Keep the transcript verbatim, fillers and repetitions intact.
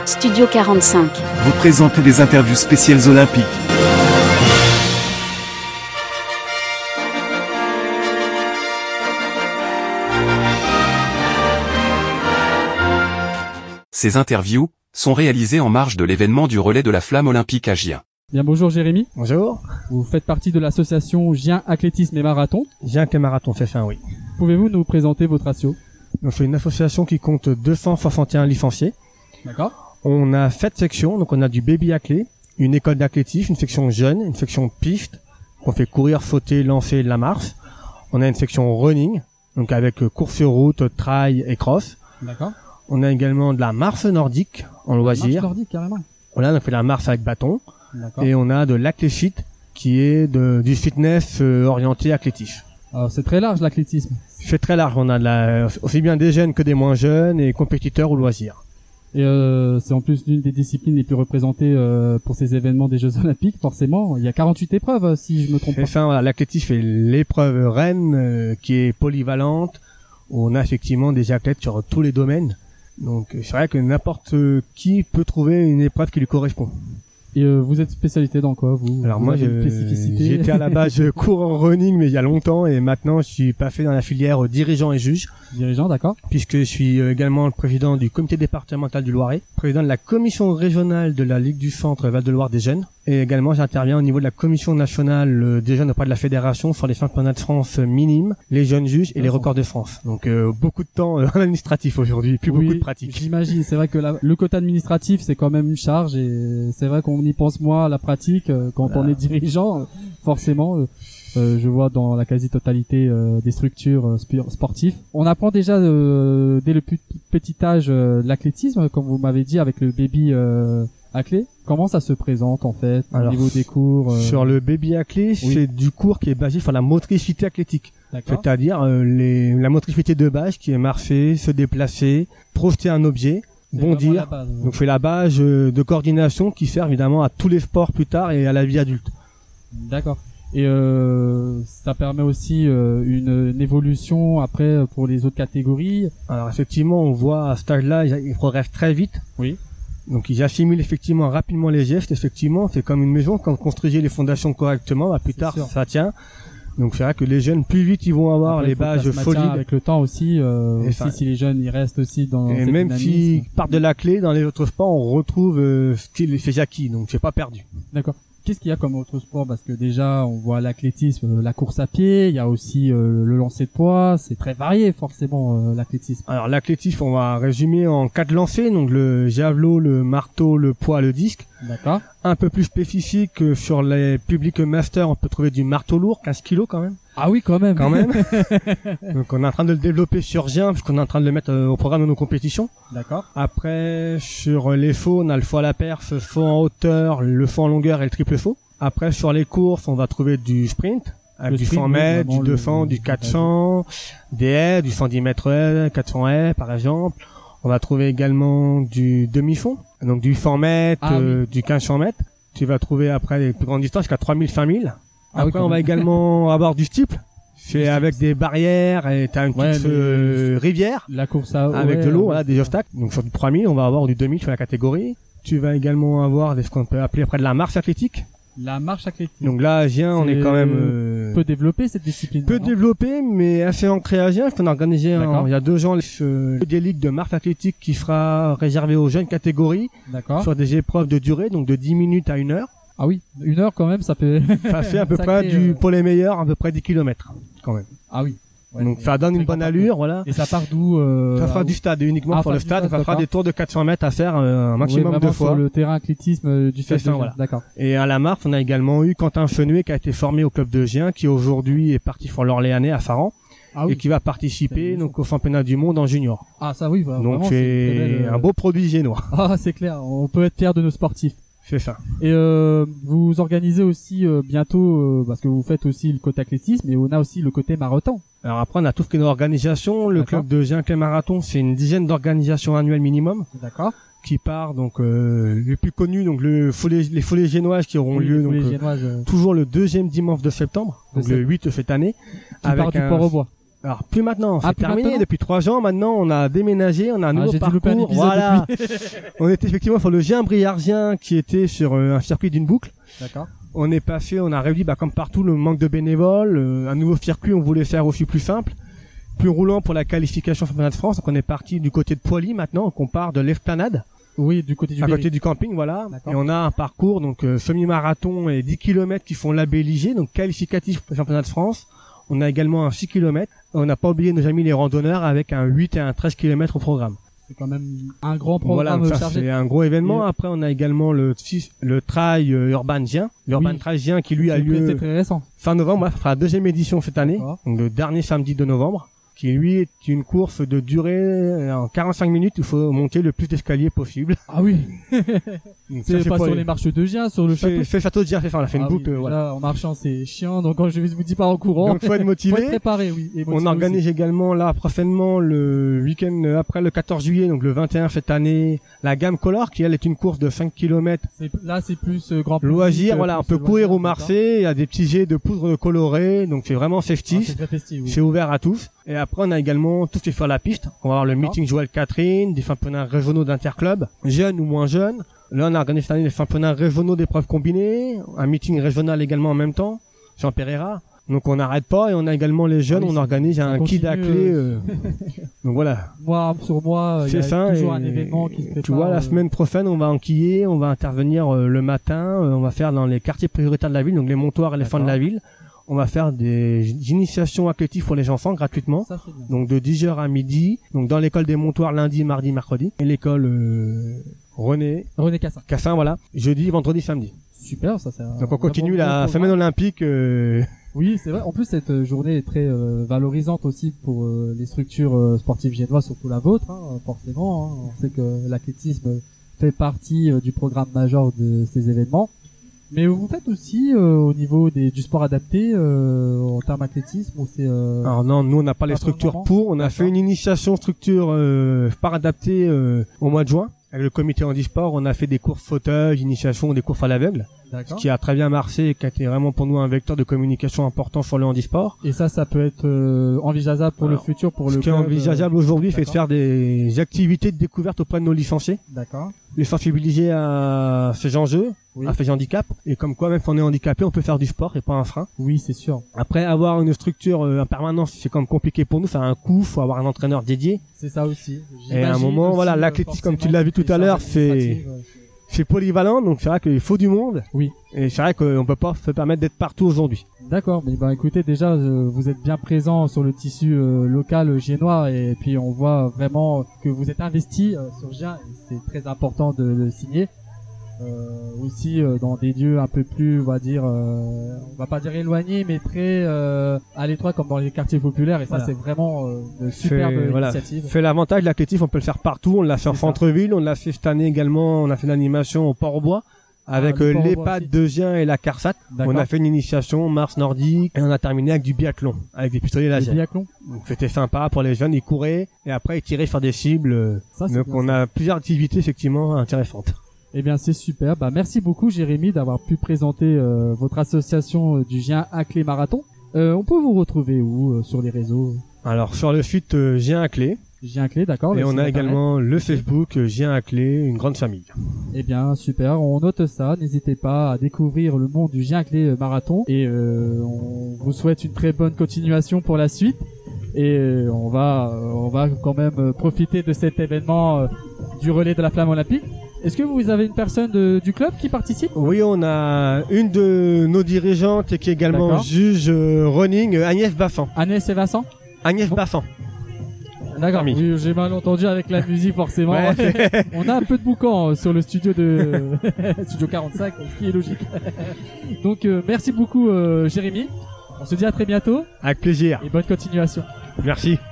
Studio quarante-cinq. Vous présentez des interviews spéciales olympiques. Ces interviews sont réalisées en marge de l'événement du relais de la flamme olympique à Gien. Bien, bonjour Jérémy. Bonjour. Vous faites partie de l'association Gien Athlétisme et Marathon. Gien et Marathon, c'est fin, oui. Pouvez-vous nous présenter votre asso? Donc, c'est une association qui compte deux cent soixante et un licenciés. D'accord. On a sept sections, donc on a du baby athlé, une école d'athlétisme, une section jeune, une section piste, qu'on fait courir, sauter, lancer, de la marche. On a une section running, donc avec course sur route, trail et cross. D'accord. On a également de la marche nordique en loisir. Marche nordique, carrément. Voilà, on fait la marche avec bâton. D'accord. Et on a de l'athléfit, qui est de, du fitness euh, orienté athlétisme. Alors, c'est très large l'athlétisme. C'est très large, on a de la, aussi bien des jeunes que des moins jeunes et compétiteurs ou loisirs. Et euh, c'est en plus l'une des disciplines les plus représentées euh, pour ces événements des Jeux Olympiques, forcément. Il y a quarante-huit épreuves, si je me trompe pas. Enfin, voilà, l'athlétisme est l'épreuve reine euh, qui est polyvalente, où on a effectivement des athlètes sur tous les domaines. Donc c'est vrai que n'importe qui peut trouver une épreuve qui lui correspond. Et euh, vous êtes spécialité dans quoi, vous? Alors vous moi, avez je, une spécificité j'étais à la base, je cours en running, mais il y a longtemps, et maintenant je suis passé dans la filière euh, dirigeant et juge. Dirigeant, d'accord. Puisque je suis euh, également le président du comité départemental du Loiret, président de la commission régionale de la Ligue du Centre Val-de-Loire des jeunes, et également j'interviens au niveau de la commission nationale euh, des jeunes auprès de la fédération sur les championnats de France minimes, les jeunes juges et les records de France. Donc euh, beaucoup de temps euh, en administratif aujourd'hui, plus Oui, beaucoup de pratique. J'imagine, c'est vrai que la, le côté administratif c'est quand même une charge, et c'est vrai qu'on y pense moins à la pratique euh, quand Voilà. on est dirigeant, euh, forcément. Euh, Euh, je vois dans la quasi-totalité euh, des structures euh, sp- sportives. On apprend déjà euh, dès le plus petit âge euh, l'athlétisme, comme vous m'avez dit, avec le baby euh, athlé. Comment ça se présente en fait Alors, au niveau des cours euh... Sur le baby athlé, Oui. c'est du cours qui est basé sur la motricité athlétique. D'accord. C'est-à-dire euh, les, la motricité de base qui est marcher, se déplacer, projeter un objet, C'est vraiment bondir. la base, euh. Donc c'est la base euh, de coordination qui sert évidemment à tous les sports plus tard et à la vie adulte. D'accord. Et euh, ça permet aussi euh, une, une évolution après pour les autres catégories. Alors effectivement, on voit à cet âge-là, ils, ils progressent très vite. Oui. Donc ils assimilent effectivement rapidement les gestes. Effectivement, c'est comme une maison, quand vous construisez les fondations correctement, bah, plus C'est tard sûr. ça tient. Donc c'est vrai que les jeunes, plus vite ils vont avoir Après, les il faut que bases ça se maintienne solides. avec le temps aussi. Euh, Et aussi ça- si les jeunes ils restent aussi dans Et cette même dynamisme. s'ils partent de la clé, dans les autres sports, on retrouve euh, ce qu'il fait acquis. Donc c'est pas perdu. D'accord. Qu'est-ce qu'il y a comme autre sport? Parce que déjà, on voit l'athlétisme, euh, la course à pied, il y a aussi euh, le lancer de poids, c'est très varié forcément euh, l'athlétisme. Alors l'athlétisme, on va résumer en quatre lancers, donc le javelot, le marteau, le poids, le disque. D'accord. Un peu plus spécifique euh, sur les publics masters, on peut trouver du marteau lourd, quinze kilos quand même. Ah oui, quand même. Quand même. Donc on est en train de le développer sur Gien, puisqu'on est en train de le mettre euh, au programme de nos compétitions. D'accord. Après, sur les faux, on a le faux à la perf, faux en hauteur, le faux en longueur et le triple faux. Après, sur les courses, on va trouver du sprint, avec Le du sprint, cent oui, mètres, vraiment du le- deux cents, le- du quatre cents, des haies, du cent dix mètres haies, quatre cents haies, par exemple. On va trouver également du demi-fond, donc du cent mètres, Ah, euh, du quinze cents mètres. Tu vas trouver après les plus grandes distances jusqu'à trois mille, cinq mille. Ah oui, Après, quand on va même. également avoir du steeple. C'est steeple. avec des barrières et t'as une Ouais, petite mais- euh, rivière La course à avec ouais, de l'eau, ouais, voilà, des obstacles. Donc sur du trois mille, on va avoir du deux mille sur la catégorie. Tu vas également avoir des, ce qu'on peut appeler après de la marche athlétique. La marche athlétique. Donc là, à Gien, on C'est est quand même euh, peu développé cette discipline. peu non développé, mais assez ancré à Gien. On a organisé, un- D'accord. il y a deux ans, euh, des ligues de marche athlétique qui sera réservée aux jeunes catégories D'accord. sur des épreuves de durée, donc de dix minutes à une heure. Ah oui, une heure quand même, ça peut. Ça fait à peu Sacré, près du, euh, pour les meilleurs, à peu près dix kilomètres, quand même. Ah oui. Ouais, Donc c'est ça donne très une bonne grand allure, voilà. Et ça part d'où euh, Ça fera à- du stade uniquement Ah, pour part le du stade. stade, Ça fera d'accord. des tours de quatre cents mètres à faire euh, un Oui, maximum vraiment de fois. sur le terrain athlétisme euh, du C'est fait ça, de voilà. D'accord. Et à la marche, on a également eu Quentin Fenuet qui a été formé au club de Gien, qui aujourd'hui est parti pour l'Orléanais à Faran Ah et oui. qui va C'est participer bien, donc au championnat du monde en junior. Ah ça oui, vraiment. Donc c'est une très c'est belle, euh, un beau produit génois. Ah c'est clair, on peut être fier de nos sportifs. C'est ça. Et euh, vous organisez aussi euh, bientôt, euh, parce que vous faites aussi le côté athlétisme, et on a aussi le côté marathon. Alors après, on a tout ce qui est nos organisations. Le D'accord. club de Gien Clé Marathon, c'est une dizaine d'organisations annuelles minimum D'accord. qui part donc euh, les plus connus, donc le folie, les folies génoises qui auront lieu donc les euh, Génoises, euh, toujours le deuxième dimanche de septembre, De donc le septembre. huit cette année, qui part du un- Port-au-Bois. Alors plus maintenant, c'est Ah, plus terminé maintenant depuis trois ans. Maintenant, on a déménagé, on a un Ah, nouveau j'ai dû louper un parcours. épisode Voilà, depuis. on était effectivement sur le Gien Briardien qui était sur euh, un circuit d'une boucle. D'accord. On est passé, on a réduit, bah, comme partout, le manque de bénévoles. Euh, un nouveau circuit, on voulait faire aussi plus simple, plus roulant pour la qualification championnat de France. Donc on est parti du côté de Poily maintenant, donc on part de l'Esplanade, Oui, du côté du à Berry. côté du camping, voilà. D'accord. Et on a un parcours donc euh, semi-marathon et dix kilomètres qui font labellisés, donc qualificatif pour le championnat de France. On a également un six kilomètres. On n'a pas oublié nos amis les randonneurs avec un huit et un treize kilomètres au programme. C'est quand même un grand Voilà, programme donc ça chargé. c'est un gros événement. Et- Après on a également le six- le trail euh, Urban Gien, l'Urban Oui. Trail Gien qui lui a C'est très- lieu C'est très récent. fin novembre. Voilà, ça fera la deuxième édition cette année, D'accord. donc le dernier samedi de novembre, qui lui est une course de durée euh, en quarante-cinq minutes. Il faut monter le plus d'escaliers possible. Ah oui. Donc ça, C'est pas pour sur les- les marches de Gien, sur le C'est château. c'est le château de Gien, c'est ça. On a fait une Ah boucle, oui, euh, voilà. Là, en marchant, c'est chiant. Donc, quand je vous dis pas en courant, Donc faut être faut motivé. être préparé, oui. et On motivé organise aussi. également là prochainement le week-end après le quatorze juillet, donc le vingt et un cette année, la gamme Color qui elle est une course de cinq kilomètres. C'est- Là, c'est plus euh, grand public. Loisir, euh, voilà, on plus peut courir loisir, ou marcher, il y a des petits jets de poudre colorée, donc c'est vraiment d'accord. Ah, festif. c'est très festif, oui. C'est ouvert à tous. Et après, on a également tout ce qui est sur la piste. On va avoir le D'accord. meeting Joël Catherine, des championnats régionaux d'interclub, jeunes ou moins jeunes. Là, on a organisé cette année les championnats régionaux d'épreuves combinées, un meeting régional également en même temps, Jean Pereira. Donc on n'arrête pas et on a également les jeunes, Ah oui, on c'est- organise ça un kid à continue, clé. euh, euh. Donc voilà. Moi, sur moi, il y C'est a ça. toujours et un événement qui se prépare. tu vois, la euh, semaine prochaine, on va enquiller, on va intervenir euh, le matin, euh, on va faire dans les quartiers prioritaires de la ville, donc les montoirs et les fins de la D'accord. ville. On va faire des initiations athlétiques pour les enfants gratuitement. Ça, c'est bien. Donc de dix heures à midi, donc dans l'école des montoirs lundi, mardi, mercredi, et l'école euh, René René Cassin. Cassin, voilà, jeudi, vendredi, samedi. Super, ça, c'est un Donc on continue vraiment la bon semaine programme. olympique. euh, Oui, c'est vrai. En plus, cette euh, journée est très euh, valorisante aussi pour euh, les structures euh, sportives viennoises, surtout la vôtre, hein, forcément. Hein. On sait que l'athlétisme fait partie euh, du programme majeur de ces événements. Mais vous faites aussi euh, au niveau des, du sport adapté euh, en termes athlétisme, ou c'est euh, Alors non, nous on n'a pas les Pas pour le structures moment. pour. On a D'accord. fait une initiation structure euh, par adapté euh, au mois de juin avec le comité handisport. On a fait des courses fauteuil, initiation, des courses à l'aveugle, ce d'accord. qui a très bien marché et qui a été vraiment pour nous un vecteur de communication important sur le handisport. Et ça, ça peut être euh, envisageable pour Alors, le futur, pour Ce le qui est club, envisageable aujourd'hui, c'est de d'accord. faire des activités de découverte auprès de nos licenciés, euh, D'accord. les sensibiliser à ces enjeux, Oui. à ces handicaps, et comme quoi même si on est handicapé, on peut faire du sport et pas un frein. Oui, c'est sûr. Après, avoir une structure euh, en permanence, c'est comme compliqué pour nous, ça a un coût, faut avoir un entraîneur dédié. C'est ça aussi. Et à un J'imagine moment, aussi, voilà, euh, l'athlétisme, comme tu forcément, l'as vu tout les à l'heure, charges c'est- administratives, euh, C'est polyvalent, donc c'est vrai qu'il faut du monde. Oui. Et c'est vrai qu'on peut pas se permettre d'être partout aujourd'hui. D'accord, mais bah écoutez, déjà euh, vous êtes bien présent sur le tissu euh, local euh, giennois, et puis on voit vraiment que vous êtes investi euh, sur Gien, et c'est très important de le signer. Euh, aussi euh, dans des lieux un peu plus, on va dire, euh, on va pas dire éloignés, mais très euh, à l'étroit, comme dans les quartiers populaires, et ça Voilà. c'est vraiment euh, une superbe Fait- voilà. initiative. Fait l'avantage de l'athlétisme, on peut le faire partout. On l'a fait en C'est ça. centre-ville, on l'a fait cette année également. On a fait l'animation au Port-au-Bois avec Ah, le euh, Port-au-Bois l'EHPAD aussi. de Gien et la CARSAT. D'accord. On a fait une initiation Mars nordique et on a terminé avec du biathlon, avec des pistolets Le laser. biathlon. Donc c'était sympa pour les jeunes, ils couraient et après ils tiraient sur des cibles. euh, Ça, c'est Donc bien, on ça. a plusieurs activités effectivement intéressantes. Eh bien, c'est super. Bah, merci beaucoup, Jérémy, d'avoir pu présenter euh, votre association euh, du Gien à Clé Marathon. Euh, on peut vous retrouver où euh, sur les réseaux? Alors sur le site euh, Gien à Clé Gien à Clé, d'accord. et le on site a internet. également le Facebook euh, Gien à Clé, une grande famille. Eh bien, super. On note ça. N'hésitez pas à découvrir le monde du Gien à Clé euh, Marathon. Et euh, on vous souhaite une très bonne continuation pour la suite. Et euh, on va, euh, on va quand même euh, profiter de cet événement euh, du relais de la flamme olympique. Est-ce que vous avez une personne de- du club qui participe? Oui, on a une de nos dirigeantes et qui est également D'accord. juge euh, running, euh, Agnès Baffan. Agnès et Vincent? Agnès Bon. Baffan. D'accord. Parmi. Oui, j'ai mal entendu avec la musique forcément. Ouais, c'est- On a un peu de boucan euh, sur le studio de studio quarante-cinq, ce qui est logique. Donc euh, merci beaucoup euh, Jérémy. On se dit à très bientôt Avec plaisir. et bonne continuation. Merci.